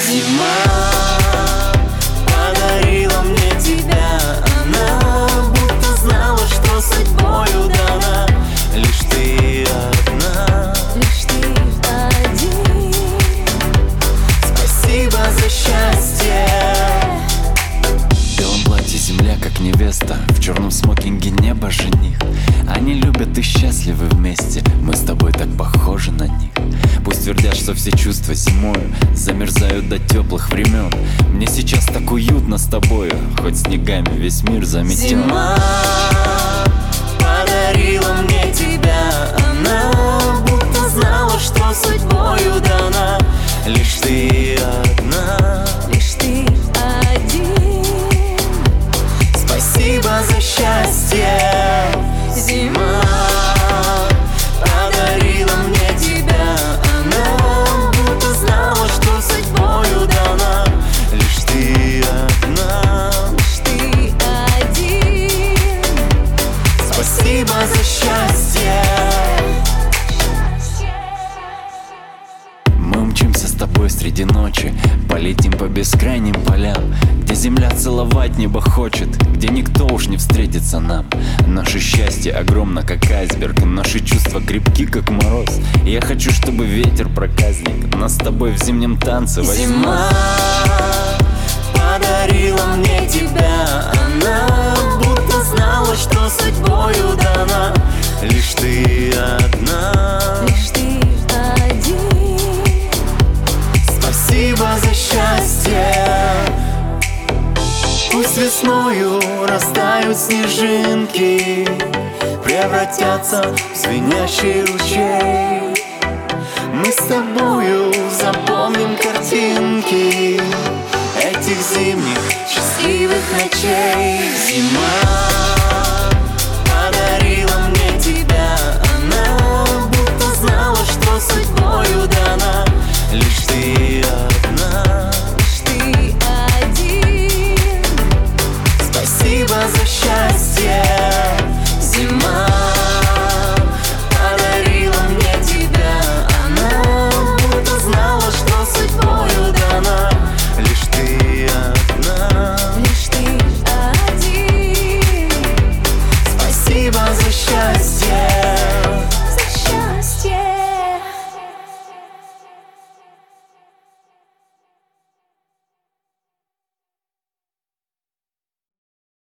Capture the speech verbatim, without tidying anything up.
Зима подарила мне тебя, она будто знала, что судьбою дана. Лишь ты одна, лишь ты один. Спасибо за счастье. В белом платье земля как невеста, в черном смокинге небо жених. Они любят и счастливы вместе, мы с тобой так похожи на них. Пусть твердят, что все чувства зимою замерзают до теплых времен. Мне сейчас так уютно с тобою, хоть снегами весь мир заметен. Зима подарила мне тебя, она будто знала, что судьбою дана. Лишь ты одна, Лишь ты один. Спасибо за счастье. Зима подарила мне тебя, она будто знала, что судьбою дана. Лишь ты одна, Лишь ты один. спасибо за счастье. Мы умчимся с тобой среди ночи, полетим по бескрайним полям, где земля целовать небо хочет, где никто уж не встретится нам. Наше счастье огромно, как айсберг, наши чувства крепки, как мороз. Я хочу, чтобы ветер проказник нас с тобой в зимнем танце возьмет. Зима подарила мне тебя, она будто знала, что судьбою дана. Лишь ты одна, Лишь ты один. спасибо за счастье. Пусть весною растают снежинки, превратятся в звенящий ручей. Мы с тобою